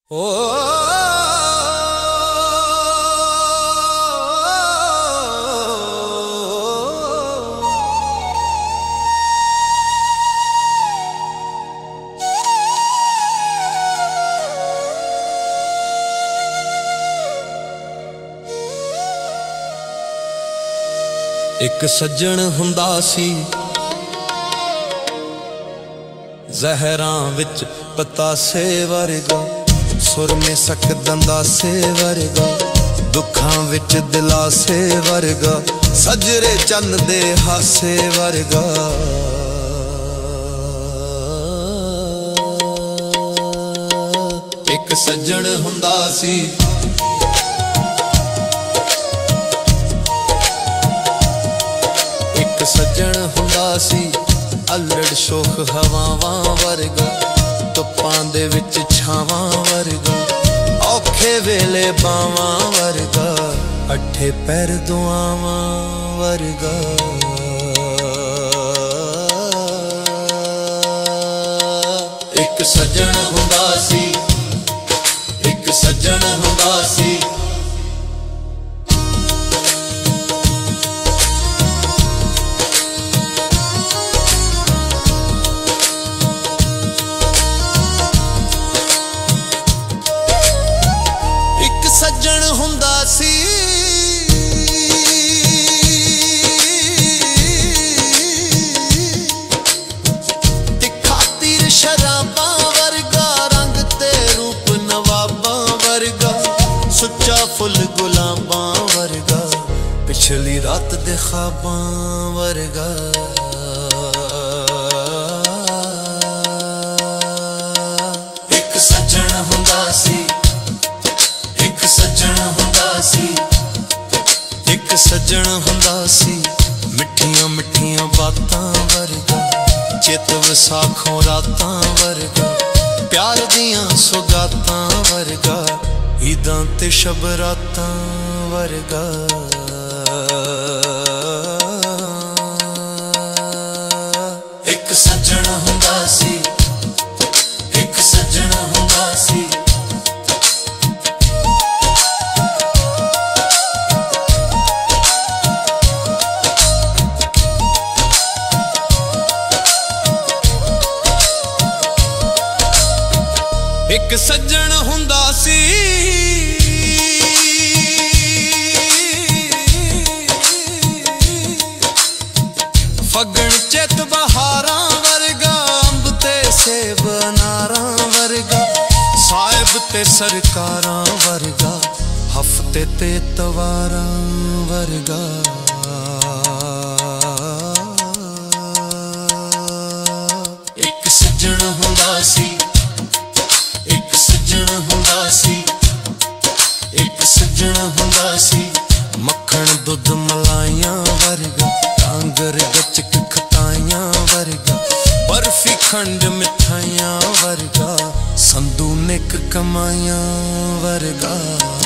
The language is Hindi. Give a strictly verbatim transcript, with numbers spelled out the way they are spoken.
ओ एक सज्जन हुंदा सी ज़हरां विच पतासे वर्गा, सुर में सक दंदासे वर्गा, दुखां विच दिलासे वर्गा, सजरे चन्न दे हासे वर्गा। एक सज्जन हुंदा सी एक सज्जन हुंदा सी अल्लड़ शोख हवावां वर्गा, धुप्पां दे विच छावां वर्गा, औखे वेले बावां वर्गा, अठे पैर दुआवां वर्गा। एक सज्जन हुंदा सी एक सज्जन हुंदा सी सज्जन हुंदा सी तिखा तीर शराबां वर्गा, रंग ते रूप नवाबां वर्गा, सुच्चा फुल गुलाबां वर्गा, पिछली रात दे ख्वाबां वर्गा। एक सज्जन हुंदा सी एक सज्जन हुंदा सी एक सज्जन हुंदा सी मिठियां मिठियां बातां वर्गा, चित विसाखों रातां वर्गा, प्यार दियां सुगातां वर्गा, ईदां ते शबरातां वर्गा। एक सज्जन हुंदा सी एक सज्जन हुंदा सी एक सज्जन हुंदा सी फगण चेत बहारां वर्गा, अंब ते सेब अनारां वर्गा, साहिब ते सरकारां वर्गा, हफ्ते ते तवारां वर्गा। एक सज्जन हुंदा सी एक सज्जन हुंदा सी एक सज्जन हुंदा सी मक्खण दुध मलाइयां वर्गा, कांगर गचक खटाइयां वर्गा, बर्फी खंड मिठाइयां वर्गा, संदू निक कमाइयां वर्गा।